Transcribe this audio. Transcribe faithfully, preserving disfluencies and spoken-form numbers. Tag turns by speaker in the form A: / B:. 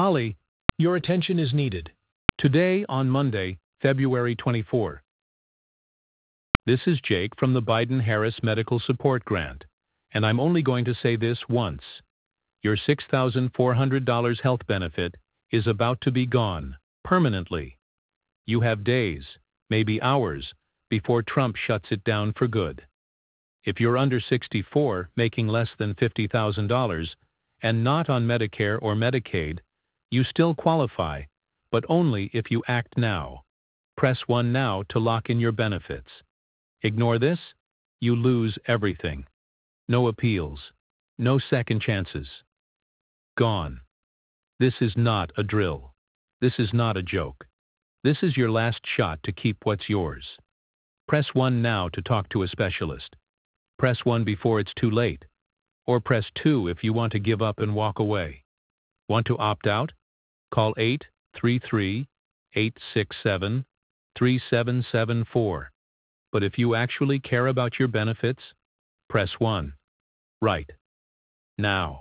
A: Ollie, your attention is needed. Today on Monday, February twenty-fourth. This is Jake from the Biden-Harris Medical Support Grant, and I'm only going to say this once. Your six thousand four hundred dollars health benefit is about to be gone, permanently. You have days, maybe hours, before Trump shuts it down for good. If you're under sixty-four, making less than fifty thousand dollars, and not on Medicare or Medicaid, you still qualify, but only if you act now. Press one now to lock in your benefits. Ignore this, you lose everything. No appeals. No second chances. Gone. This is not a drill. This is not a joke. This is your last shot to keep what's yours. Press one now to talk to a specialist. Press one before it's too late. Or press two if you want to give up and walk away. Want to opt out? Call eight three three, eight six seven, three seven seven four. But if you actually care about your benefits, press one. Right. Now.